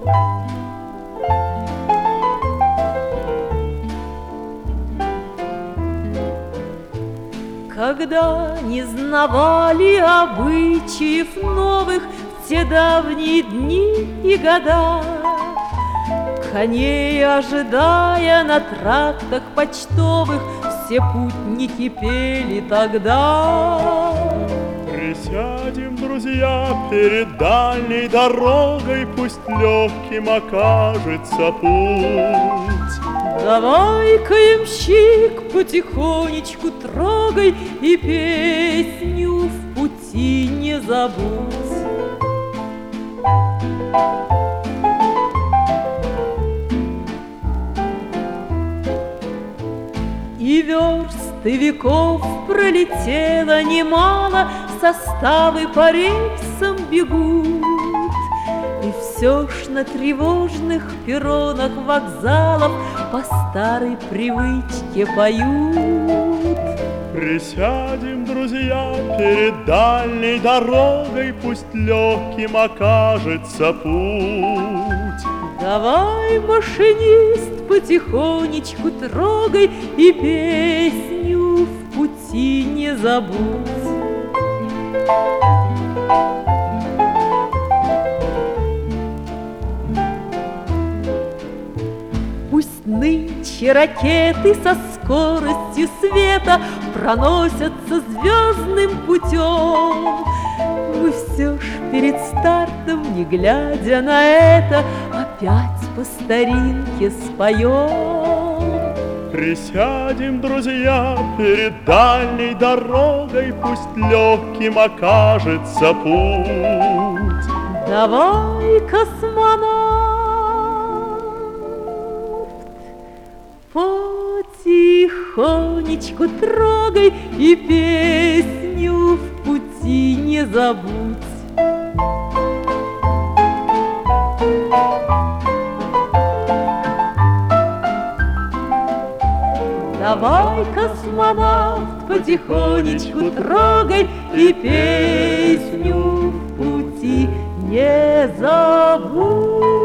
Когда не знавали обычаев новых в те давние дни и года, коней ожидая на трактах почтовых, все путники пели тогда. Присядем, друзья, перед дальней дорогой, пусть легким окажется путь. Давай-ка, ямщик, потихонечку трогай и песню в пути не забудь. И версты веков пролетело немало, составы по рельсам бегут, и все ж на тревожных перронах вокзалов по старой привычке поют. Присядем, друзья, перед дальней дорогой, пусть легким окажется путь. Давай, машинист, потихонечку трогай и песню в пути не забудь. Пусть нынче ракеты со скоростью света проносятся звездным путем, мы все ж перед стартом, не глядя на это, опять по старинке споем. Присядем, друзья, перед дальней дорогой, пусть легким окажется путь. Давай, космонавт, потихонечку трогай и песню в пути не забудь. Давай, космонавт, потихонечку трогай и песню в пути не забудь.